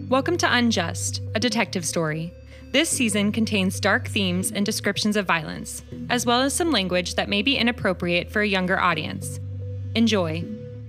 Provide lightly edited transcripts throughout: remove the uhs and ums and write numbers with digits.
Welcome to Unjust, a detective story. This season contains dark themes and descriptions of violence, as well as some language that may be inappropriate for a younger audience. Enjoy.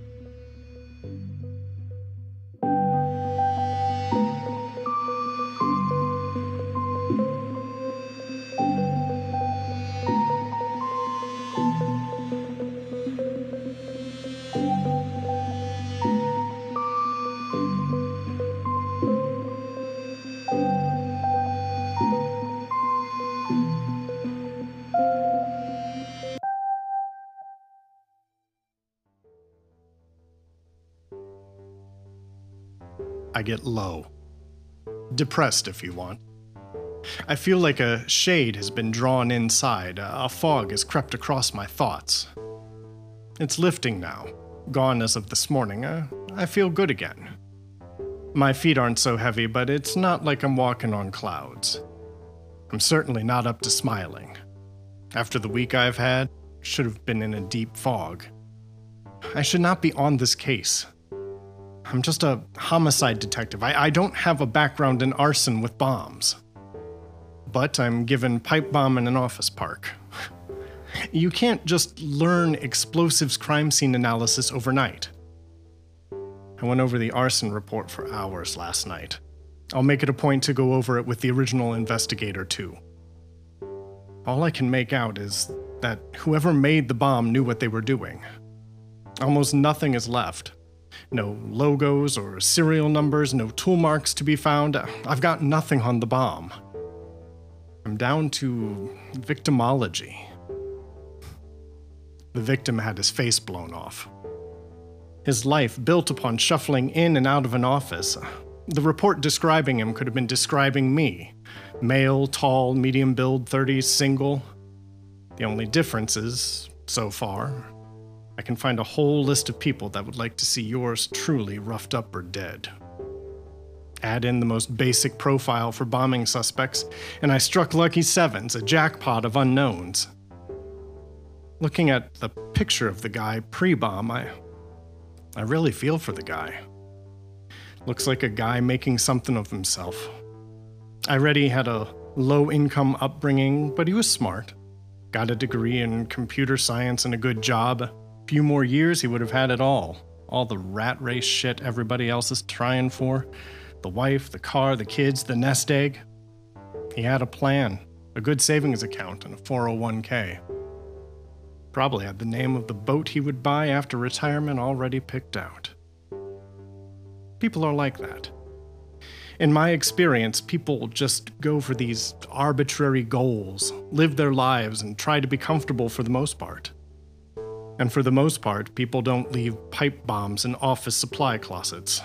I get low. Depressed, if you want. I feel like a shade has been drawn inside, a fog has crept across my thoughts. It's lifting now, gone as of this morning. I feel good again. My feet aren't so heavy, but it's not like I'm walking on clouds. I'm certainly not up to smiling. After the week I've had, should have been in a deep fog. I should not be on this case. I'm just a homicide detective. I don't have a background in arson with bombs. But I'm given pipe bomb in an office park. You can't just learn explosives crime scene analysis overnight. I went over the arson report for hours last night. I'll make it a point to go over it with the original investigator too. All I can make out is that whoever made the bomb knew what they were doing. Almost nothing is left. No logos or serial numbers, no tool marks to be found. I've got nothing on the bomb. I'm down to victimology. The victim had his face blown off. His life built upon shuffling in and out of an office. The report describing him could have been describing me. Male, tall, medium build, 30s, single. The only difference is, so far, I can find a whole list of people that would like to see yours truly roughed up or dead. Add in the most basic profile for bombing suspects, and I struck lucky sevens, a jackpot of unknowns. Looking at the picture of the guy pre-bomb, I really feel for the guy. Looks like a guy making something of himself. I read he had a low-income upbringing, but he was smart. Got a degree in computer science and a good job. Few more years, he would have had it all. All the rat race shit everybody else is trying for. The wife, the car, the kids, the nest egg. He had a plan, a good savings account, and a 401k. Probably had the name of the boat he would buy after retirement already picked out. People are like that. In my experience, people just go for these arbitrary goals, live their lives, and try to be comfortable for the most part. And for the most part, people don't leave pipe bombs in office supply closets.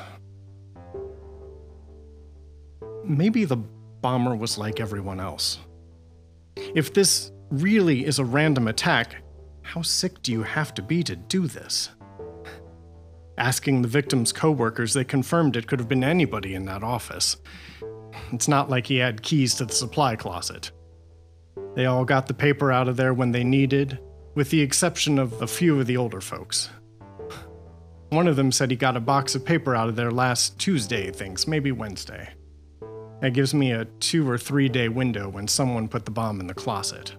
Maybe the bomber was like everyone else. If this really is a random attack, how sick do you have to be to do this? Asking the victim's coworkers, they confirmed it could have been anybody in that office. It's not like he had keys to the supply closet. They all got the paper out of there when they needed, with the exception of a few of the older folks. One of them said he got a box of paper out of there last Tuesday, thinks, maybe Wednesday. That gives me a 2 or 3 day window when someone put the bomb in the closet.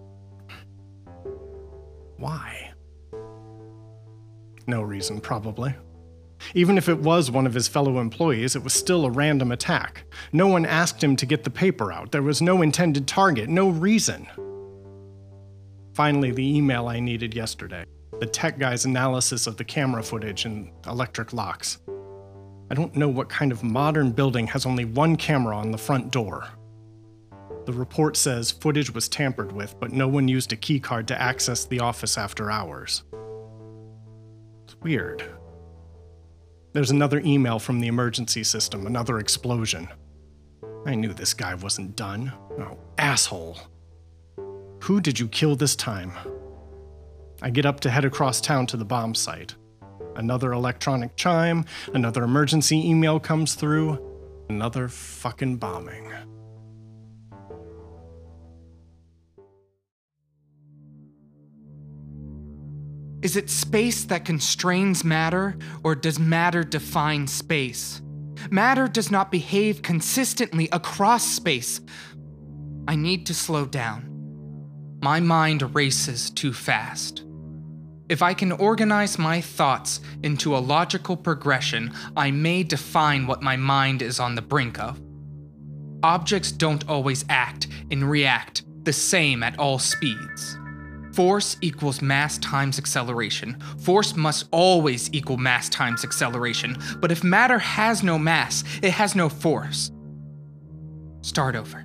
Why? No reason, probably. Even if it was one of his fellow employees, it was still a random attack. No one asked him to get the paper out. There was no intended target, no reason. Finally, the email I needed yesterday. The tech guy's analysis of the camera footage and electric locks. I don't know what kind of modern building has only one camera on the front door. The report says footage was tampered with, but no one used a keycard to access the office after hours. It's weird. There's another email from the emergency system, another explosion. I knew this guy wasn't done. Oh, asshole. Who did you kill this time? I get up to head across town to the bomb site. Another electronic chime, another emergency email comes through, another fucking bombing. Is it space that constrains matter, or does matter define space? Matter does not behave consistently across space. I need to slow down. My mind races too fast. If I can organize my thoughts into a logical progression, I may define what my mind is on the brink of. Objects don't always act and react the same at all speeds. Force equals mass times acceleration. Force must always equal mass times acceleration, but if matter has no mass, it has no force. Start over.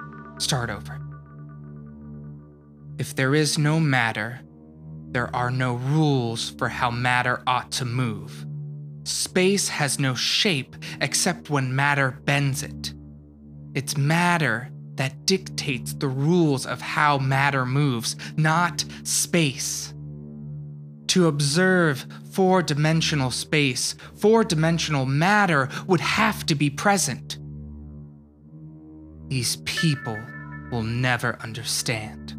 If there is no matter, there are no rules for how matter ought to move. Space has no shape except when matter bends it. It's matter that dictates the rules of how matter moves, not space. To observe four-dimensional space, four-dimensional matter would have to be present. These people will never understand.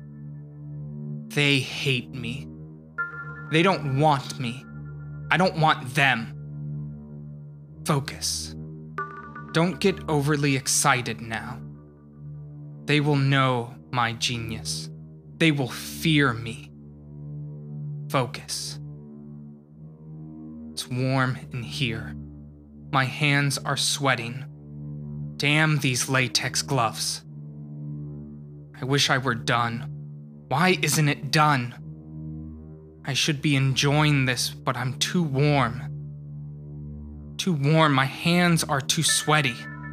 They hate me. They don't want me. I don't want them. Focus. Don't get overly excited now. They will know my genius. They will fear me. Focus. It's warm in here. My hands are sweating. Damn these latex gloves. I wish I were done. Why isn't it done? I should be enjoying this, but I'm too warm. Too warm, my hands are too sweaty.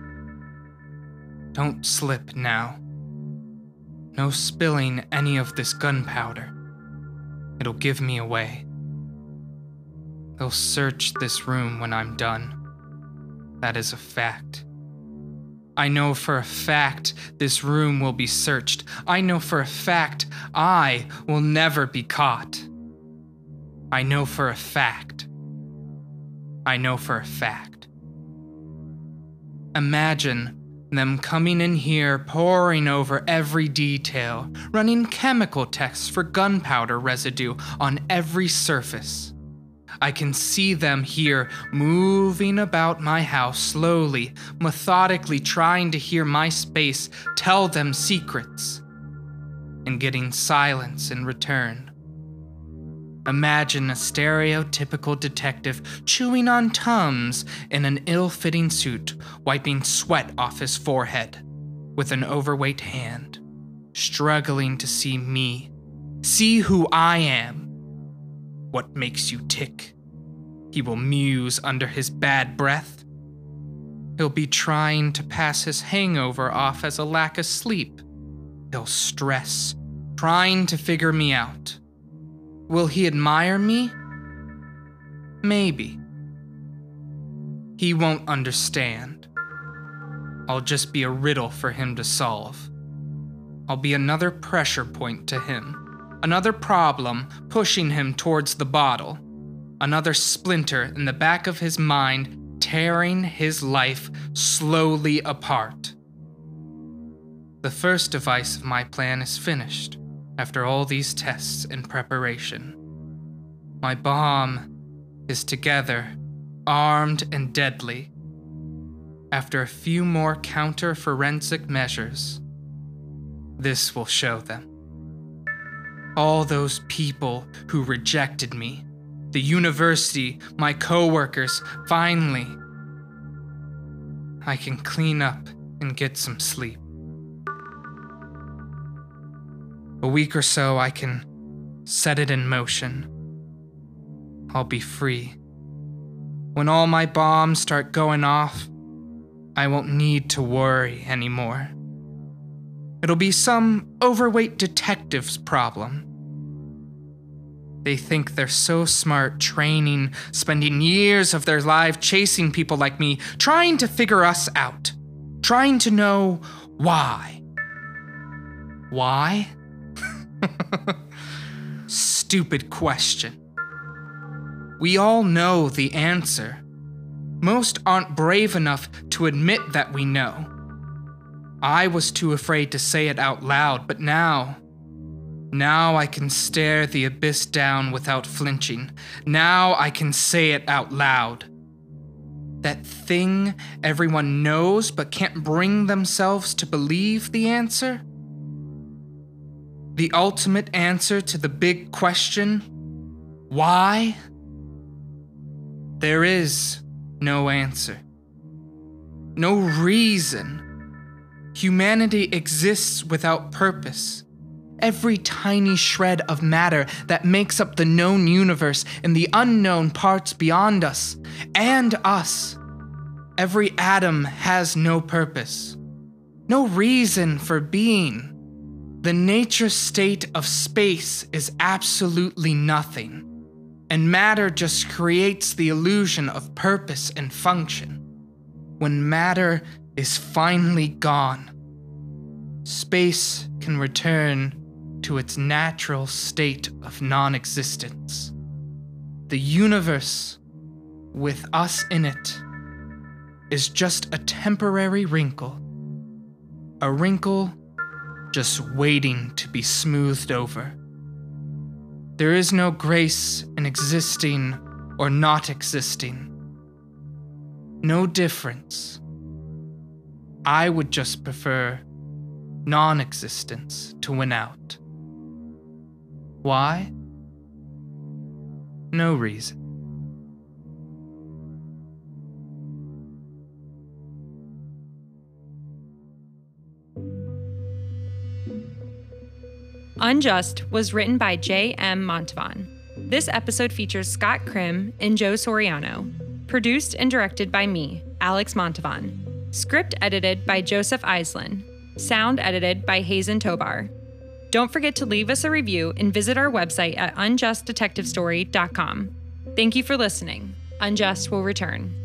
Don't slip now. No spilling any of this gunpowder. It'll give me away. They'll search this room when I'm done. That is a fact. I know for a fact this room will be searched. I know for a fact I will never be caught. I know for a fact. Imagine them coming in here, poring over every detail, running chemical tests for gunpowder residue on every surface. I can see them here moving about my house slowly, methodically trying to hear my space tell them secrets, and getting silence in return. Imagine a stereotypical detective chewing on Tums in an ill-fitting suit, wiping sweat off his forehead with an overweight hand, struggling to see me, see who I am. What makes you tick? He will muse under his bad breath. He'll be trying to pass his hangover off as a lack of sleep. He'll stress, trying to figure me out. Will he admire me? Maybe. He won't understand. I'll just be a riddle for him to solve. I'll be another pressure point to him, another problem pushing him towards the bottle, another splinter in the back of his mind tearing his life slowly apart. The first device of my plan is finished. After all these tests and preparation, my bomb is together, armed and deadly. After a few more counter-forensic measures, this will show them. All those people who rejected me, the university, my coworkers, finally, I can clean up and get some sleep. A week or so, I can set it in motion. I'll be free. When all my bombs start going off, I won't need to worry anymore. It'll be some overweight detective's problem. They think they're so smart, training, spending years of their life chasing people like me, trying to figure us out, trying to know why. Why? Stupid question. We all know the answer. Most aren't brave enough to admit that we know. I was too afraid to say it out loud, but now I can stare the abyss down without flinching. Now I can say it out loud. That thing everyone knows but can't bring themselves to believe the answer? The ultimate answer to the big question, why? There is no answer. No reason. Humanity exists without purpose. Every tiny shred of matter that makes up the known universe and the unknown parts beyond us, and us. Every atom has no purpose, no reason for being. The nature state of space is absolutely nothing, and matter just creates the illusion of purpose and function. When matter is finally gone, space can return to its natural state of non-existence. The universe, with us in it, is just a temporary wrinkle. A wrinkle just waiting to be smoothed over. There is no grace in existing or not existing. No difference. I would just prefer non-existence to win out. Why? No reason. Unjust was written by J.M. Montavon. This episode features Scott Krim and Joe Soriano. Produced and directed by me, Alex Montavon. Script edited by Joseph Islin. Sound edited by Hazen Tobar. Don't forget to leave us a review and visit our website at unjustdetectivestory.com. Thank you for listening. Unjust will return.